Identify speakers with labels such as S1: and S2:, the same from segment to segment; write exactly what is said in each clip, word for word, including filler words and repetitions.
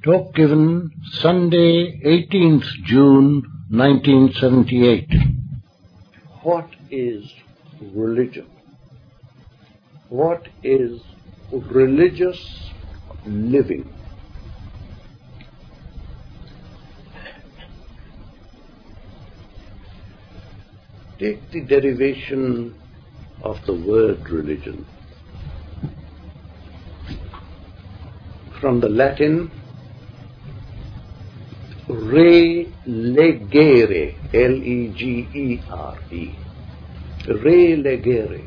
S1: Talk given Sunday, eighteenth June, nineteen seventy-eight. What is religion? What is religious living? Take the derivation of the word religion. From the Latin, re legere, L E G E R E, re legere.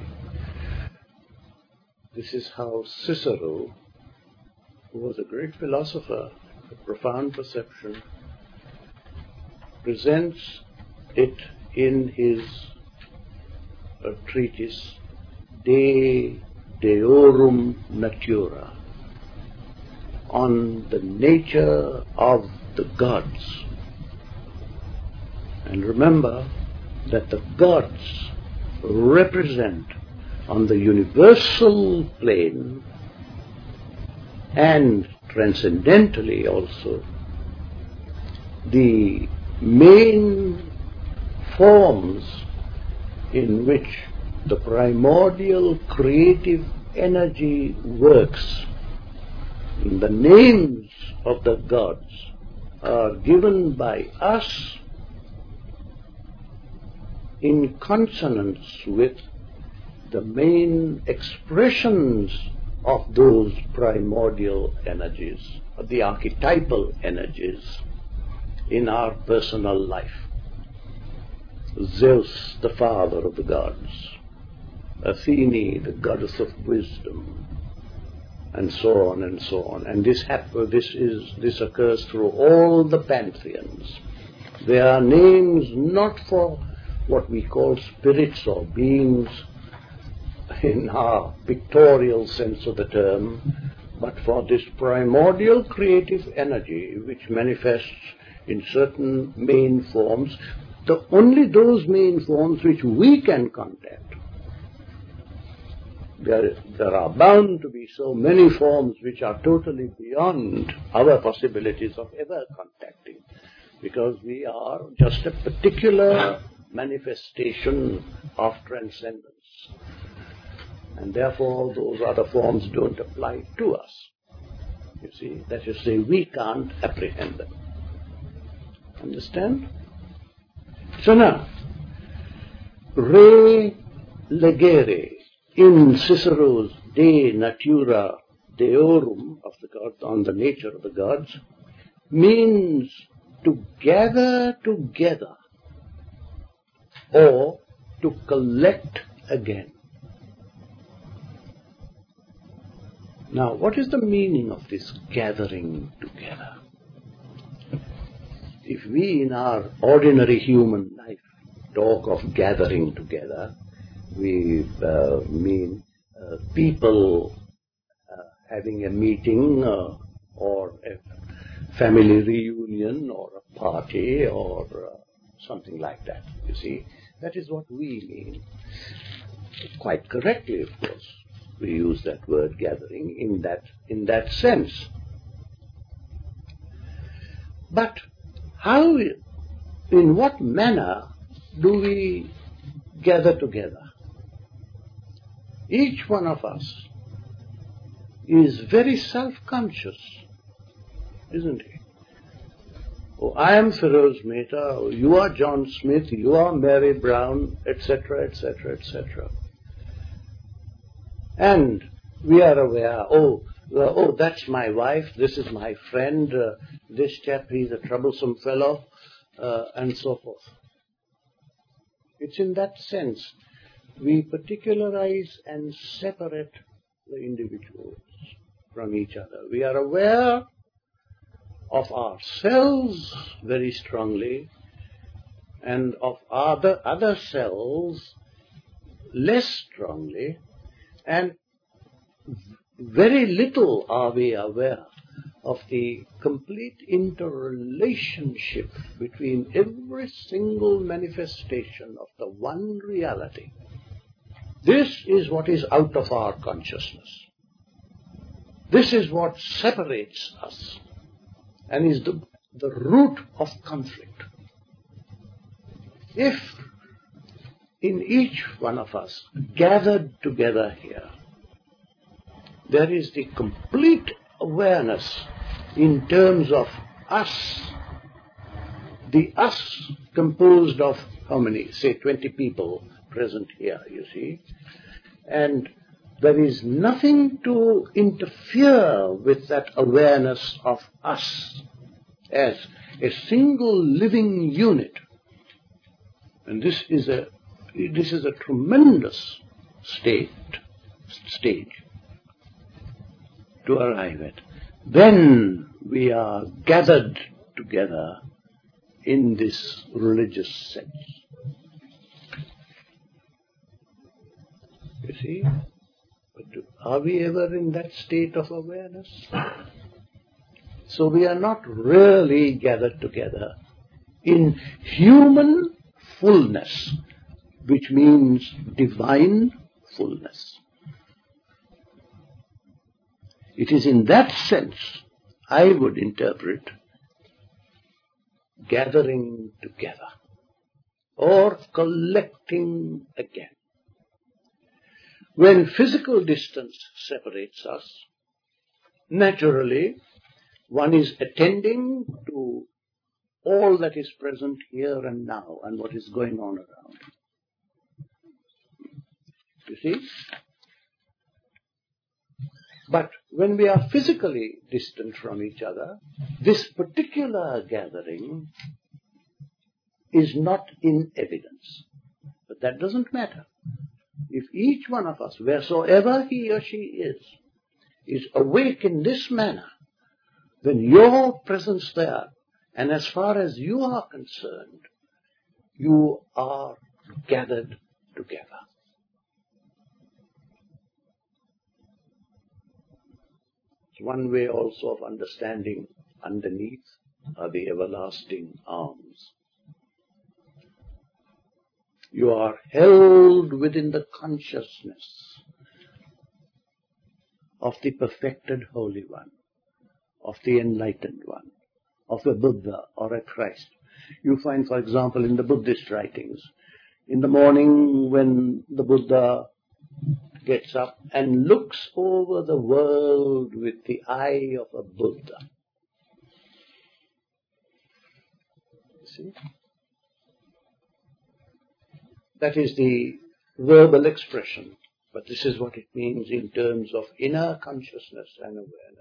S1: This is how Cicero, who was a great philosopher of profound perception, presents it in his uh, treatise De Deorum Natura, on the nature of the gods. And remember that the gods represent on the universal plane and transcendentally also the main forms in which the primordial creative energy works. The names of the gods are given by us in consonance with the main expressions of those primordial energies, of the archetypal energies in our personal life. Zeus, the father of the gods, Athene, the goddess of wisdom, and so on and so on. And this hap- this is this occurs through all the pantheons. They are names not for what we call spirits or beings in our pictorial sense of the term, but for this primordial creative energy which manifests in certain main forms, the only those main forms which we can contact. There, there are bound to be so many forms which are totally beyond our possibilities of ever contacting, because we are just a particular manifestation of transcendence. And therefore those other forms don't apply to us. You see, that is to say, we can't apprehend them. Understand? So now, re legere, in Cicero's De Natura Deorum, of the gods, on the nature of the gods, means to gather together or to collect again. Now, what is the meaning of this gathering together? If we in our ordinary human life talk of gathering together, we uh, mean uh, people uh, having a meeting uh, or a family reunion or a party or uh, something like that, you see. That is what we mean. Quite correctly, of course. We use that word gathering in that, in that sense. But how, in what manner do we gather together? Each one of us is very self-conscious, isn't he? Oh, I am Feroz Mehta, oh, you are John Smith, you are Mary Brown, et cetera, et cetera, et cetera. And we are aware, oh, uh, oh, that's my wife, this is my friend, uh, this chap, he's a troublesome fellow, uh, and so forth. It's in that sense we particularize and separate the individuals from each other. We are aware of ourselves very strongly and of other, other selves less strongly, and very little are we aware of the complete interrelationship between every single manifestation of the one reality. This is what is out of our consciousness. This is what separates us. and is the, the root of conflict. If in each one of us gathered together here, there is the complete awareness in terms of us, the us composed of how many? Say twenty people present here, you see. And there is nothing to interfere with that awareness of us as a single living unit. And this is a this is a tremendous state stage to arrive at. Then we are gathered together in this religious sense. You see? But are we ever in that state of awareness? So we are not really gathered together in human fullness, which means divine fullness. It is in that sense I would interpret gathering together or collecting again. When physical distance separates us, naturally one is attending to all that is present here and now and what is going on around. You see? But when we are physically distant from each other, this particular gathering is not in evidence. But that doesn't matter. If each one of us, wheresoever he or she is, is awake in this manner, then your presence there, and as far as you are concerned, you are gathered together. It's one way also of understanding underneath are the everlasting arms. You are held within the consciousness of the perfected Holy One, of the enlightened one, of a Buddha or a Christ. You find, for example, in the Buddhist writings, in the morning when the Buddha gets up and looks over the world with the eye of a Buddha. You see? That is the verbal expression, but this is what it means in terms of inner consciousness and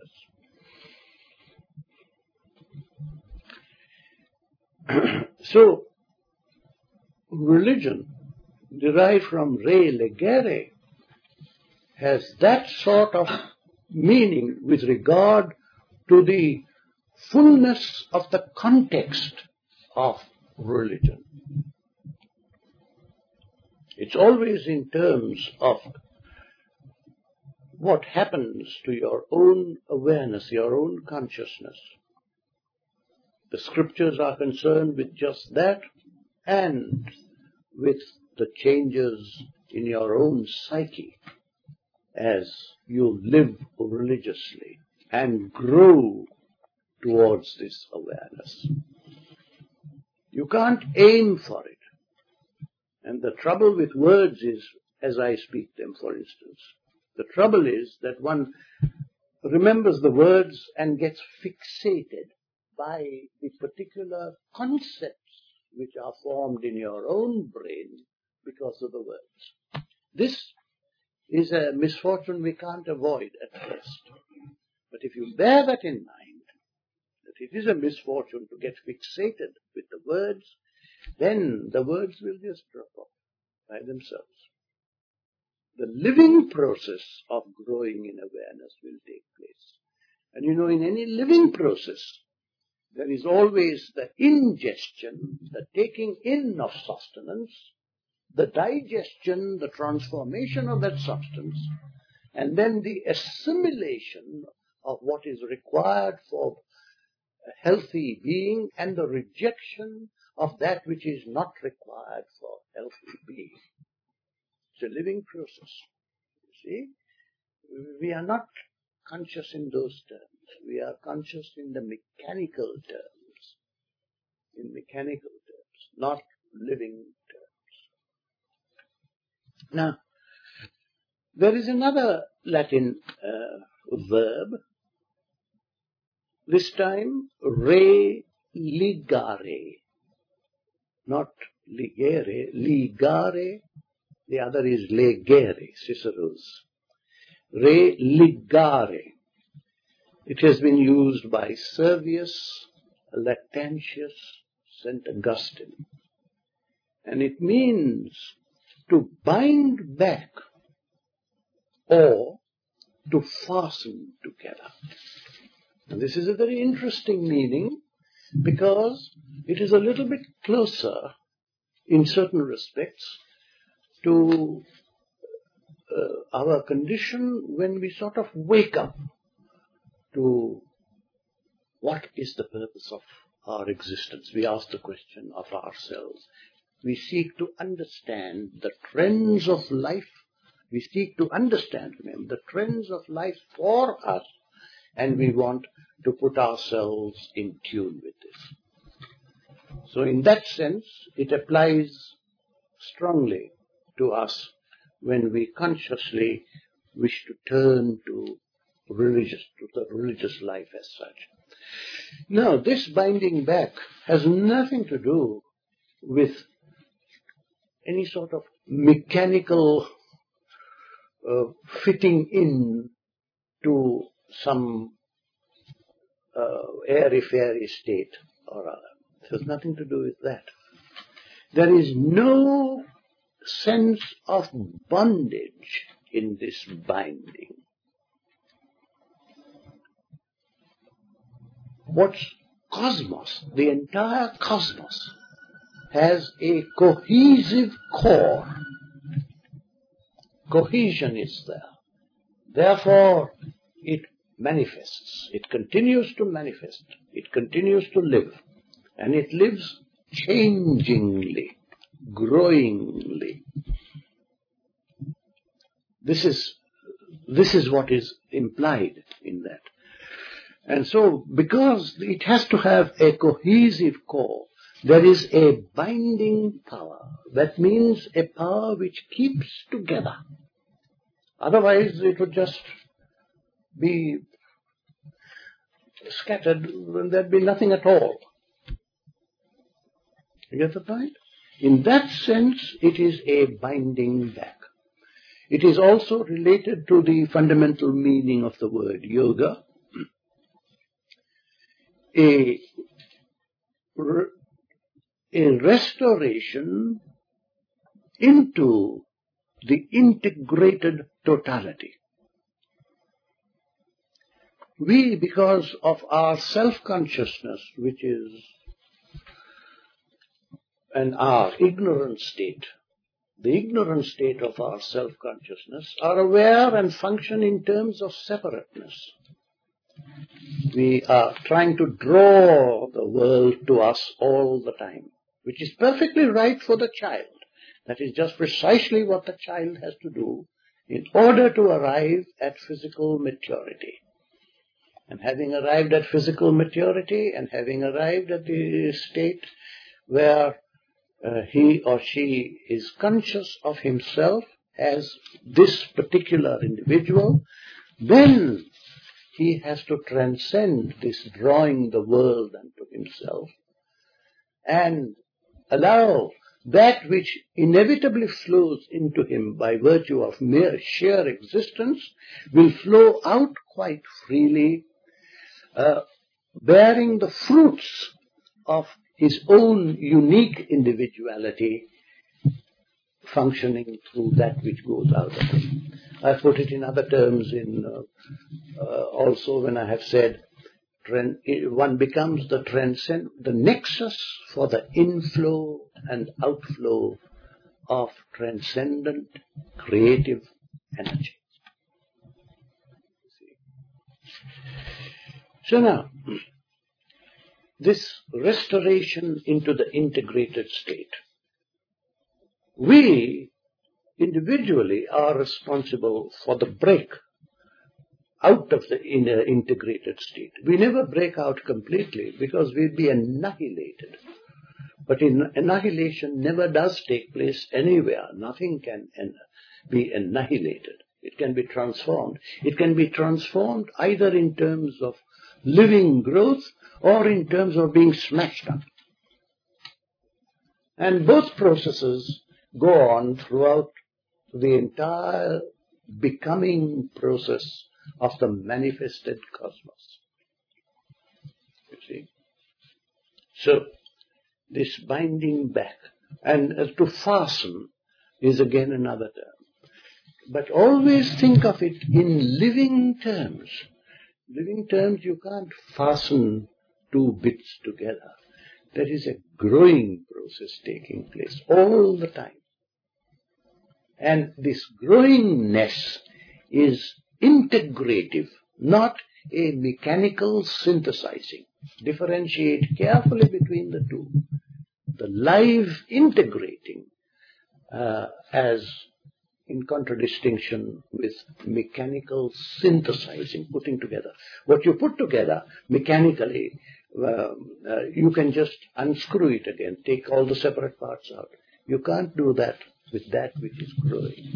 S1: awareness. So, religion, derived from re legere, has that sort of meaning with regard to the fullness of the context of religion. It's always in terms of what happens to your own awareness, your own consciousness. The scriptures are concerned with just that and with the changes in your own psyche as you live religiously and grow towards this awareness. You can't aim for it. And the trouble with words is, as I speak them, for instance, the trouble is that one remembers the words and gets fixated by the particular concepts which are formed in your own brain because of the words. This is a misfortune we can't avoid at first. But if you bear that in mind, that it is a misfortune to get fixated with the words, then the words will just drop off by themselves. The living process of growing in awareness will take place. And you know, in any living process, there is always the ingestion, the taking in of sustenance, the digestion, the transformation of that substance, and then the assimilation of what is required for a healthy being and the rejection of that which is not required for healthy being. It's a living process. You see, we are not conscious in those terms. We are conscious in the mechanical terms, in mechanical terms, not living terms. Now, there is another Latin uh, verb, this time re ligare, not ligere, ligare, the other is legere, Cicero's. Re ligare. It has been used by Servius, Lactantius, Saint Augustine. And it means to bind back or to fasten together. And this is a very interesting meaning because it is a little bit closer in certain respects to uh, our condition when we sort of wake up to what is the purpose of our existence. We ask the question of ourselves. We seek to understand the trends of life. We seek to understand, remember, the trends of life for us, and we want to put ourselves in tune with this. So in that sense, it applies strongly to us when we consciously wish to turn to religious, to the religious life as such. Now, this binding back has nothing to do with any sort of mechanical uh, fitting in to some uh, airy-fairy state or other. It has nothing to do with that. There is no sense of bondage in this binding. What's cosmos, the entire cosmos, has a cohesive core. Cohesion is there. Therefore, it manifests. It continues to manifest. It continues to live. And it lives changingly, growingly. This is, this is what is implied in that. And so, because it has to have a cohesive core, there is a binding power. That means a power which keeps together. Otherwise, it would just be scattered and there'd be nothing at all. You get the point? In that sense, it is a binding back. It is also related to the fundamental meaning of the word yoga. A, a restoration into the integrated totality. We, because of our self-consciousness, which is and our ignorant state, the ignorant state of our self-consciousness, are aware and function in terms of separateness. We are trying to draw the world to us all the time, which is perfectly right for the child. That is just precisely what the child has to do in order to arrive at physical maturity. And having arrived at physical maturity and having arrived at the state where uh, he or she is conscious of himself as this particular individual, then he has to transcend this drawing the world unto himself and allow that which inevitably flows into him by virtue of mere sheer existence will flow out quite freely, uh, bearing the fruits of his own unique individuality, functioning through that which goes out of him. I put it in other terms in uh, uh, also when I have said one becomes the transcend, the nexus for the inflow and outflow of transcendent creative energy. So now, this restoration into the integrated state, we individually are responsible for the break out of the inner integrated state. We never break out completely because we'll be annihilated. But in annihilation never does take place anywhere. Nothing can be annihilated. It can be transformed. It can be transformed either in terms of living growth or in terms of being smashed up. And both processes go on throughout the entire becoming process of the manifested cosmos. You see? So, this binding back, and uh, to fasten is again another term. But always think of it in living terms. Living terms, you can't fasten two bits together. There is a growing process taking place all the time. And this growingness is integrative, not a mechanical synthesizing. Differentiate carefully between the two. The live integrating uh, as in contradistinction with mechanical synthesizing, putting together. What you put together mechanically, uh, uh, you can just unscrew it again, take all the separate parts out. You can't do that with that which is growing.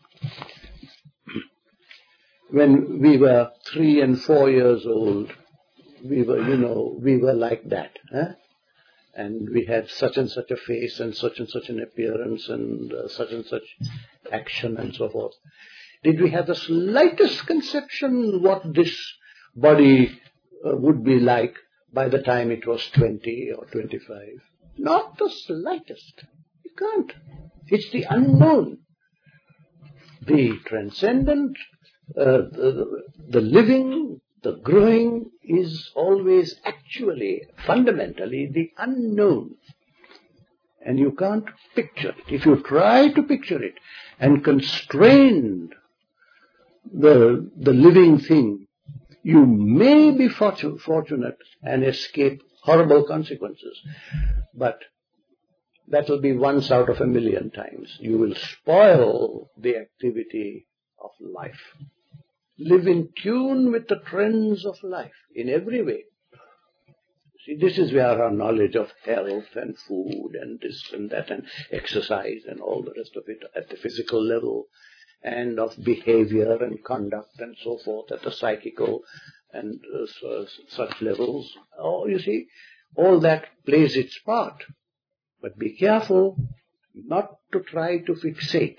S1: When we were three and four years old, we were, you know, we were like that. Huh? And we had such and such a face and such and such an appearance and uh, such and such action and so forth. Did we have the slightest conception what this body uh, would be like by the time it was twenty or twenty-five? Not the slightest. You can't. It's the unknown. The transcendent, uh, the, the living, the growing is always actually, fundamentally, the unknown. And you can't picture it. If you try to picture it and constrain the, the living thing, you may be fortu- fortunate and escape horrible consequences. But that will be once out of a million times. You will spoil the activity of life. Live in tune with the trends of life in every way. See, this is where our knowledge of health and food and this and that and exercise and all the rest of it at the physical level and of behavior and conduct and so forth at the psychical and uh, so, such levels. Oh, you see, all that plays its part. But be careful not to try to fixate.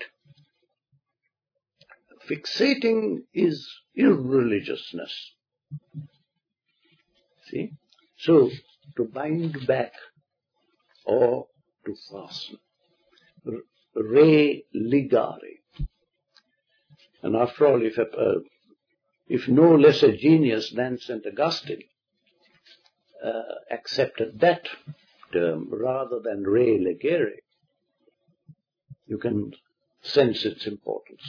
S1: Fixating is irreligiousness. See? So, to bind back or to fasten. Re ligare. And after all, if, a, uh, if no less a genius than Saint Augustine uh, accepted that term rather than re legere, you can sense its importance.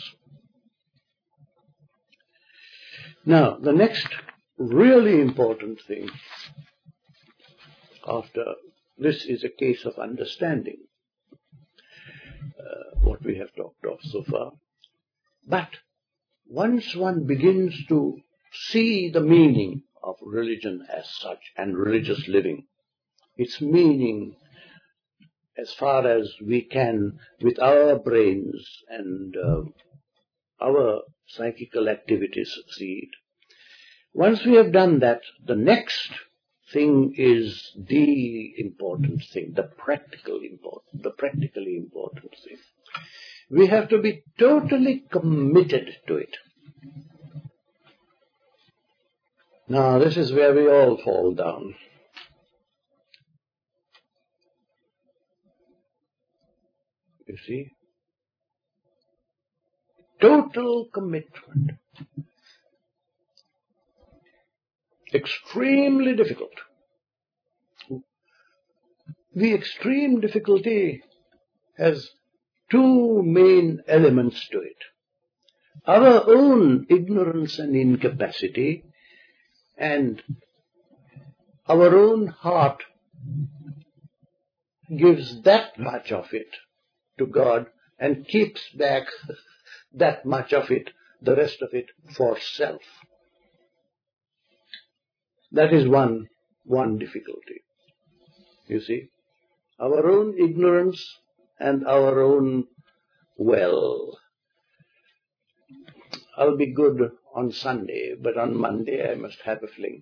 S1: Now, the next really important thing after this is a case of understanding uh, what we have talked of so far. But once one begins to see the meaning of religion as such and religious living, its meaning as far as we can with our brains and uh, our psychical activities see it. Once we have done that, the next thing is the important thing, the practical important, the practically important thing. We have to be totally committed to it. Now, this is where we all fall down. You see? Total commitment. Extremely difficult. The extreme difficulty has two main elements to it. Our own ignorance and incapacity and our own heart gives that much of it to God and keeps back that much of it, the rest of it, for self. That is one, one difficulty. You see, our own ignorance and our own, well, I'll be good on Sunday, but on Monday I must have a fling.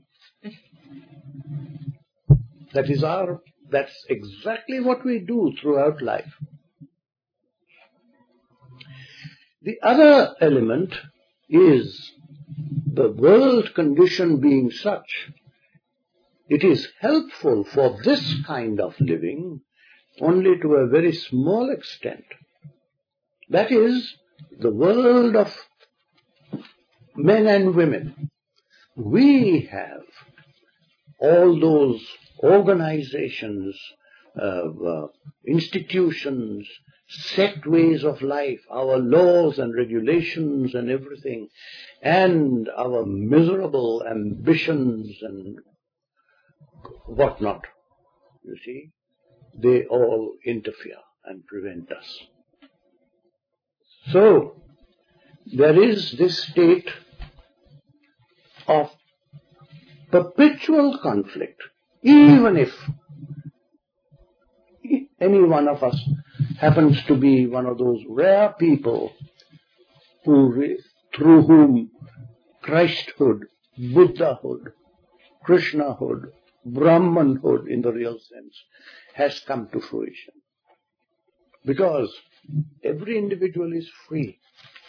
S1: That is our, that's exactly what we do throughout life. The other element is the world condition being such, it is helpful for this kind of living only to a very small extent. That is, the world of men and women. We have all those organizations, uh, uh, institutions, set ways of life, our laws and regulations and everything, and our miserable ambitions and whatnot, you see, they all interfere and prevent us. So, there is this state of perpetual conflict, even if any one of us happens to be one of those rare people who, through whom Christhood, Buddhahood, Krishnahood, Brahmanhood in the real sense has come to fruition. Because every individual is free.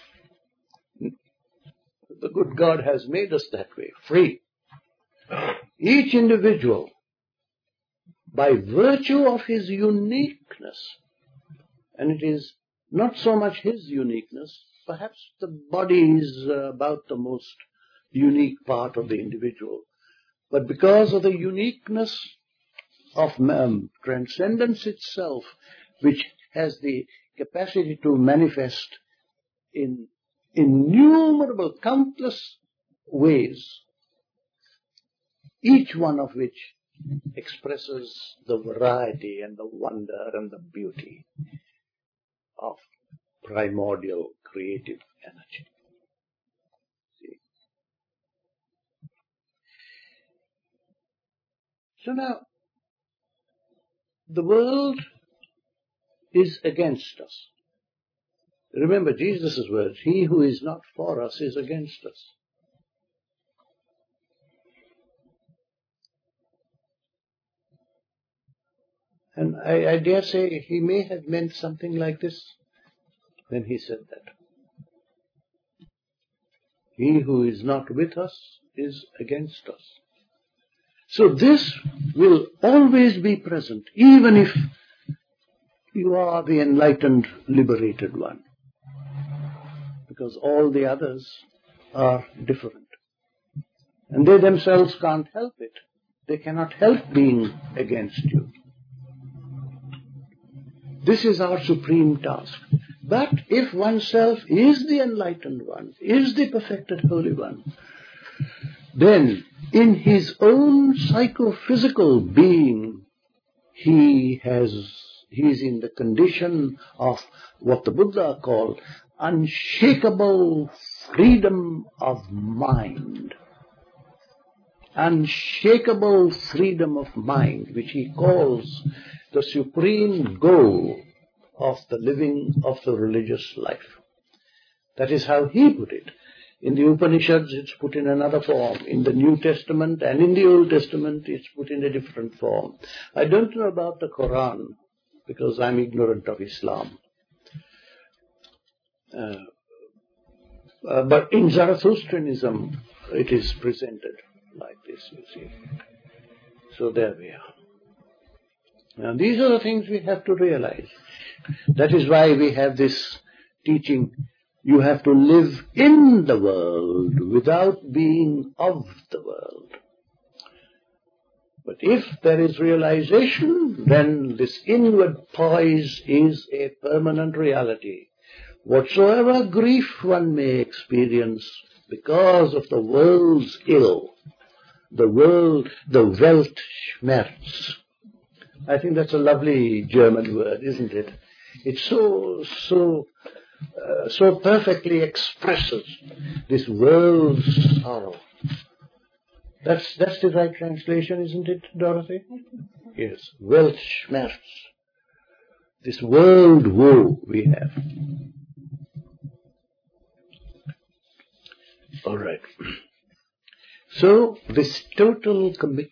S1: The good God has made us that way, free. Each individual, by virtue of his uniqueness, and it is not so much his uniqueness, perhaps the body is uh, about the most unique part of the individual, but because of the uniqueness of um, transcendence itself, which has the capacity to manifest in innumerable, countless ways, each one of which expresses the variety and the wonder and the beauty of primordial creative energy. See? So now, the world is against us. Remember Jesus' words, he who is not for us is against us. And I, I dare say he may have meant something like this when he said that. He who is not with us is against us. So this will always be present, even if you are the enlightened, liberated one. Because all the others are different. And they themselves can't help it. They cannot help being against you. This is our supreme task. But if oneself is the enlightened one, is the perfected Holy One, then in his own psychophysical being, he has, he is in the condition of what the Buddha called unshakable freedom of mind. Unshakable freedom of mind, which he calls the supreme goal of the living of the religious life. That is how he put it. In the Upanishads it's put in another form. In the New Testament and in the Old Testament it's put in a different form. I don't know about the Quran because I'm ignorant of Islam. Uh, uh, but in Zarathustrianism it is presented like this, you see. So there we are. Now these are the things we have to realize. That is why we have this teaching, you have to live in the world without being of the world. But if there is realization, then this inward poise is a permanent reality. Whatsoever grief one may experience because of the world's ill, the world, the Weltschmerz. I think that's a lovely German word, isn't it? It so, so, uh, so perfectly expresses this world's sorrow. That's, that's the right translation, isn't it, Dorothy? Yes. Weltschmerz. This world woe we have. All right. So, this total commitment.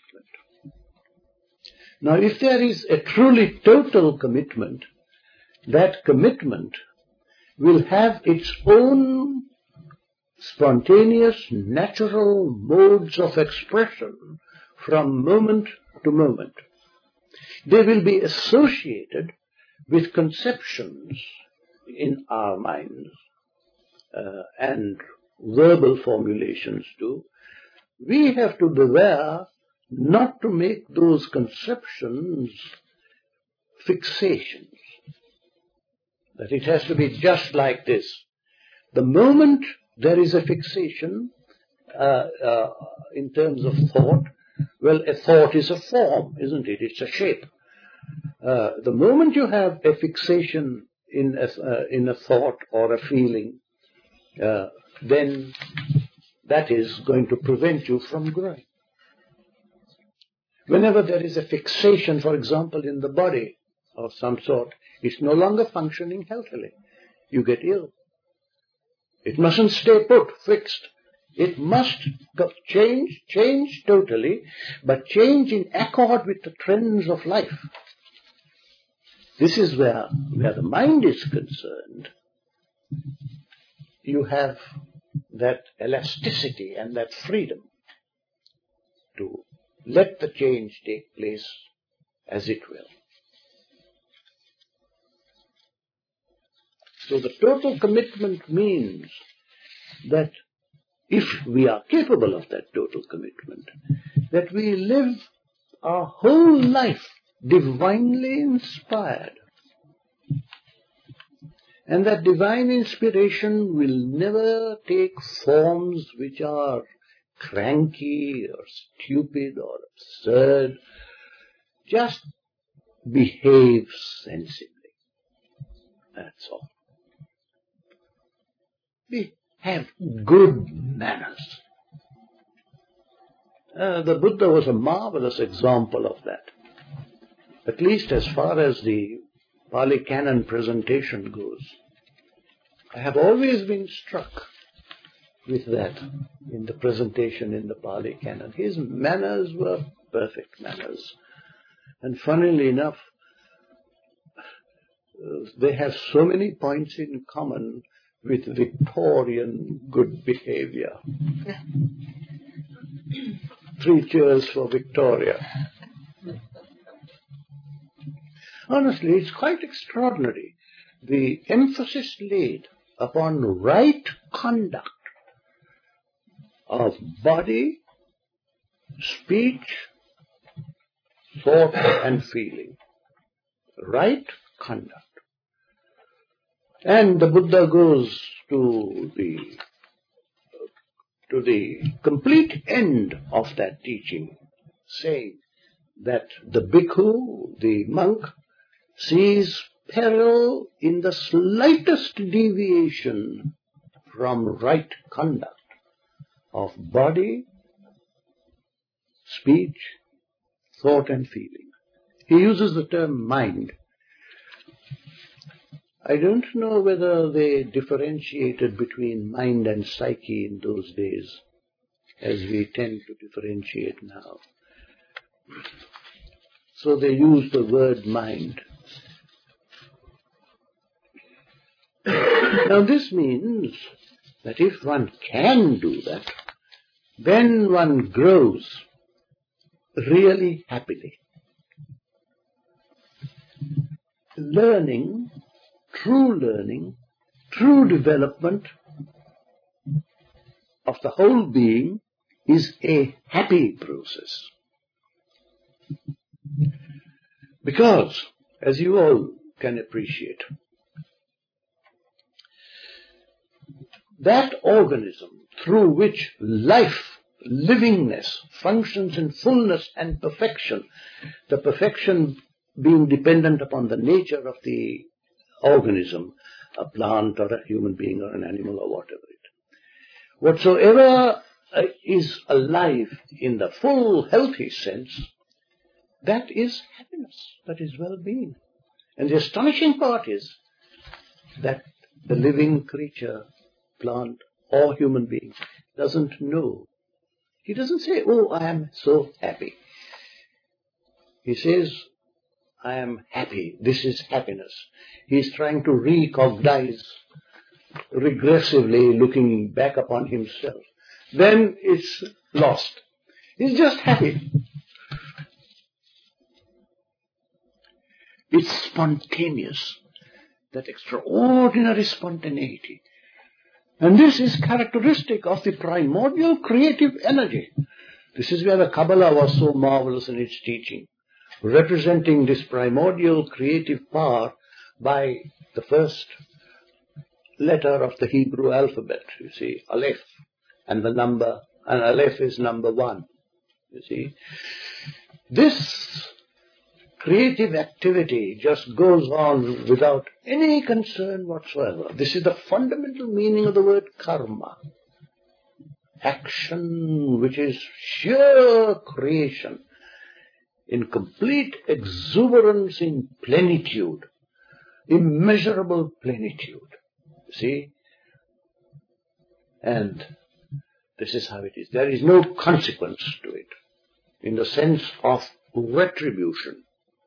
S1: Now, if there is a truly total commitment, that commitment will have its own spontaneous, natural modes of expression from moment to moment. They will be associated with conceptions in our minds uh, and verbal formulations too. We have to beware not to make those conceptions fixations. That it has to be just like this. The moment there is a fixation uh, uh, in terms of thought, well, a thought is a form, isn't it? It's a shape. Uh, the moment you have a fixation in a, uh, in a thought or a feeling, uh, then that is going to prevent you from growing. Whenever there is a fixation, for example, in the body of some sort, it's no longer functioning healthily. You get ill. It mustn't stay put, fixed. It must go, change, change totally, but change in accord with the trends of life. This is where, where the mind is concerned. You have that elasticity and that freedom to let the change take place as it will. So the total commitment means that if we are capable of that total commitment, that we live our whole life divinely inspired. And that divine inspiration will never take forms which are cranky or stupid or absurd. Just behave sensibly. That's all. We have good manners. Uh, the Buddha was a marvelous example of that. At least as far as the Pali Canon presentation goes. I have always been struck with that in the presentation in the Pali Canon. His manners were perfect manners. And funnily enough, uh, they have so many points in common with Victorian good behavior. Three cheers for Victoria. Honestly, it's quite extraordinary. The emphasis laid upon right conduct of body, speech, thought and feeling. Right conduct. And the Buddha goes to the to the complete end of that teaching, saying that the bhikkhu, the monk, sees peril in the slightest deviation from right conduct of body, speech, thought and feeling. He uses the term mind. I don't know whether they differentiated between mind and psyche in those days, as we tend to differentiate now. So they use the word mind. Now this means that if one can do that, then one grows really happily. Learning, true learning, true development of the whole being is a happy process. Because, as you all can appreciate, that organism through which life, livingness, functions in fullness and perfection, the perfection being dependent upon the nature of the organism, a plant or a human being or an animal or whatever it. Whatsoever uh, is alive in the full healthy sense, that is happiness, that is well-being. And the astonishing part is that the living creature, plant, or human being doesn't know. He doesn't say, oh, I am so happy. He says, I am happy. This is happiness. He is trying to recognize, regressively looking back upon himself. Then it's lost. He's just happy. It's spontaneous, that extraordinary spontaneity. And this is characteristic of the primordial creative energy. This is where the Kabbalah was so marvelous in its teaching, representing this primordial creative power by the first letter of the Hebrew alphabet, you see, Aleph, and the number, and Aleph is number one, you see. This creative activity just goes on without any concern whatsoever. This is the fundamental meaning of the word karma. Action which is sheer creation, in complete exuberance, in plenitude, immeasurable plenitude. See? And this is how it is. There is no consequence to it, in the sense of retribution.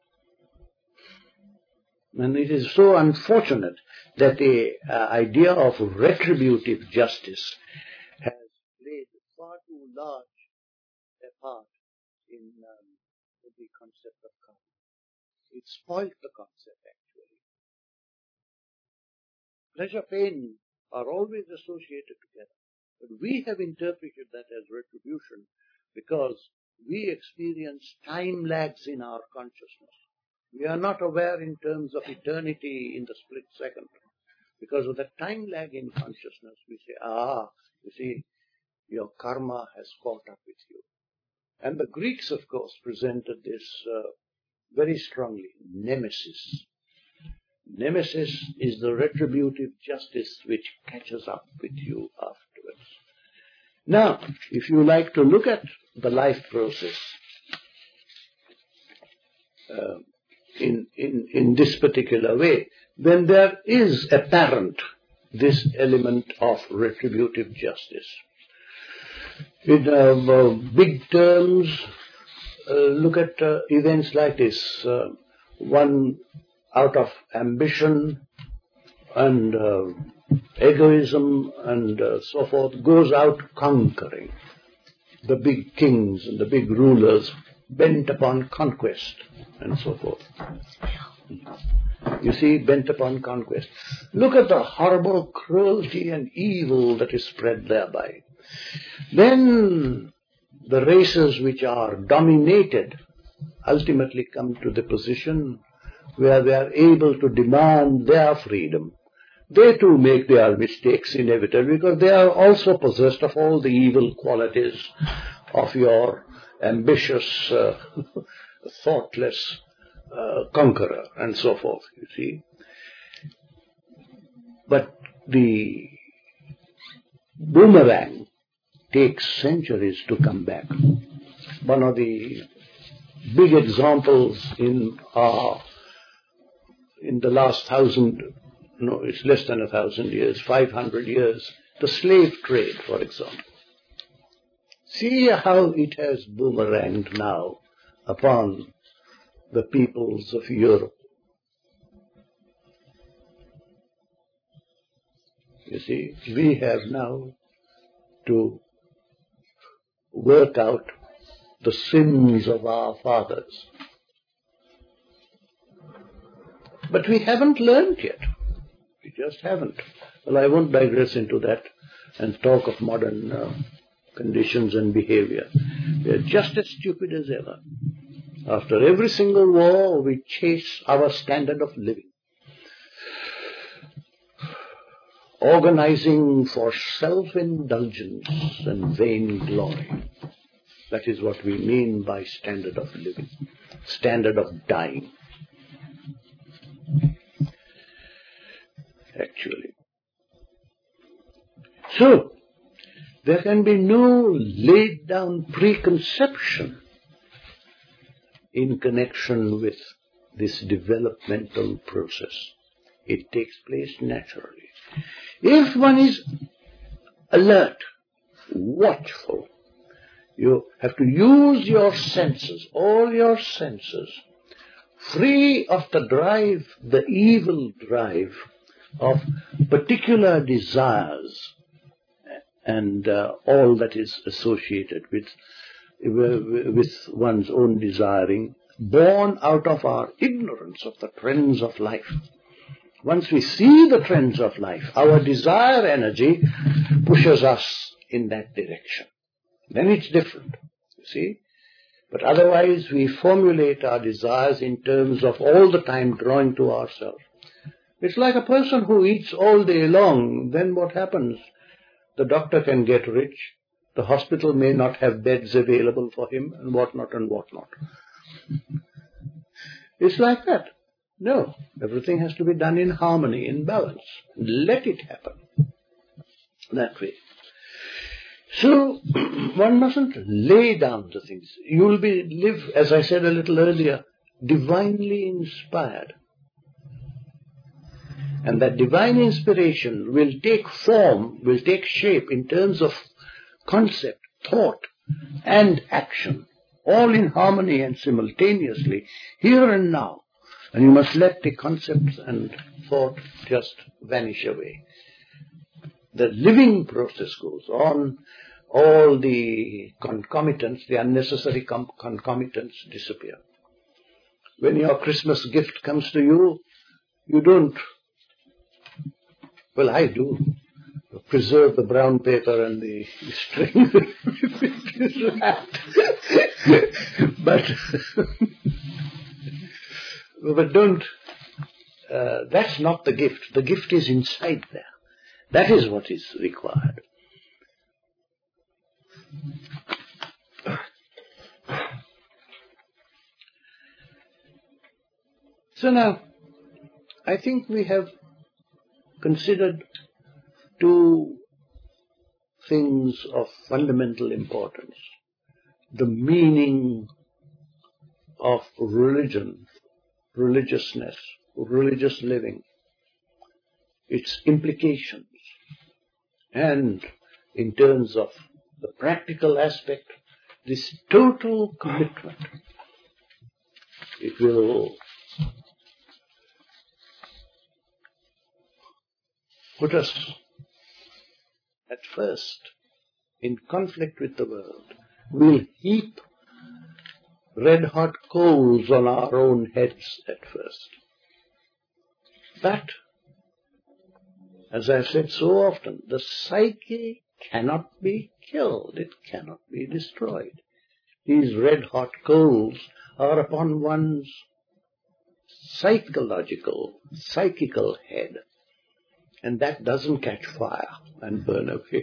S1: And it is so unfortunate that the uh, idea of retributive justice has played far too large a part in um, the concept of karma. It spoilt the concept, actually. Pleasure, pain are always associated together. But we have interpreted that as retribution because we experience time lags in our consciousness. We are not aware in terms of eternity in the split second. Because of the time lag in consciousness, we say, ah, you see, your karma has caught up with you. And the Greeks, of course, presented this uh, very strongly. Nemesis. Nemesis is the retributive justice which catches up with you afterwards. Now, if you like to look at the life process, uh, In, in, in this particular way, then there is apparent this element of retributive justice. In uh, uh, big terms, uh, look at uh, events like this. Uh, one out of ambition and uh, egoism and uh, so forth goes out conquering. The big kings and the big rulers bent upon conquest and so forth. You see, bent upon conquest. Look at the horrible cruelty and evil that is spread thereby. Then the races which are dominated ultimately come to the position where they are able to demand their freedom. They too make their mistakes inevitably because they are also possessed of all the evil qualities of your ambitious, uh, thoughtless uh, conqueror and so forth, you see. But the boomerang takes centuries to come back. One of the big examples in our, in the last thousand, no, it's less than a thousand years, five hundred years, the slave trade, for example. See how it has boomeranged now upon the peoples of Europe. You see, we have now to work out the sins of our fathers. But we haven't learned yet. We just haven't. Well, I won't digress into that and talk of modern uh, conditions and behavior. We are just as stupid as ever. After every single war, we chase our standard of living, organizing for self-indulgence and vain glory. That is what we mean by standard of living, standard of dying, actually. So, There can be no laid down preconception in connection with this developmental process. It takes place naturally. If one is alert, watchful, you have to use your senses, all your senses, free of the drive, the evil drive of particular desires and uh, all that is associated with, with one's own desiring, born out of our ignorance of the trends of life. Once we see the trends of life, our desire energy pushes us in that direction. Then it's different, you see. But otherwise we formulate our desires in terms of all the time drawing to ourselves. It's like a person who eats all day long. Then what happens? The doctor can get rich. The hospital may not have beds available for him and whatnot and whatnot. It's like that. No, everything has to be done in harmony, in balance. Let it happen that way. So, one mustn't lay down the things. You will be, live, as I said a little earlier, divinely inspired. And that divine inspiration will take form, will take shape in terms of concept, thought, and action, all in harmony and simultaneously, here and now. And you must let the concepts and thought just vanish away. The living process goes on. All the concomitants, the unnecessary com- concomitants disappear. When your Christmas gift comes to you, you don't, well, I do, preserve the brown paper and the string but but don't, uh, that's not the gift. The gift is inside there. That is what is required. So now, I think we have considered two things of fundamental importance. The meaning of religion, religiousness, religious living, its implications, and in terms of the practical aspect, this total commitment. It will put us at first in conflict with the world. We'll heap red-hot coals on our own heads at first. But, as I've said so often, the psyche cannot be killed. It cannot be destroyed. These red-hot coals are upon one's psychological, psychical head. And that doesn't catch fire and burn away.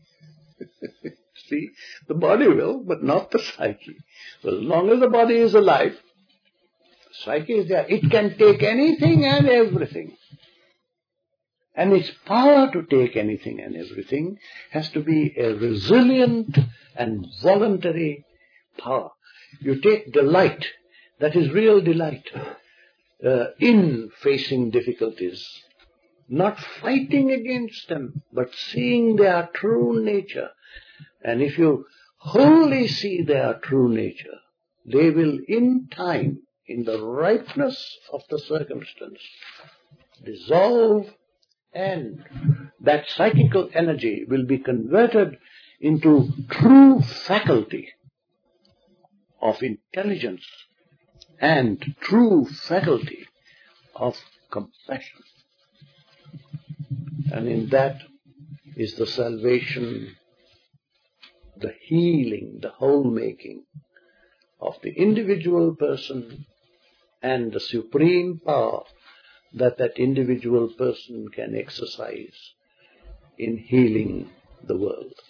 S1: See, the body will, but not the psyche. So as long as the body is alive, the psyche is there. It can take anything and everything. And its power to take anything and everything has to be a resilient and voluntary power. You take delight, that is real delight, uh, in facing difficulties. Not fighting against them, but seeing their true nature. And if you wholly see their true nature, they will in time, in the ripeness of the circumstance, dissolve, and that psychical energy will be converted into true faculty of intelligence and true faculty of compassion. And in that is the salvation, the healing, the whole-making of the individual person and the supreme power that that individual person can exercise in healing the world.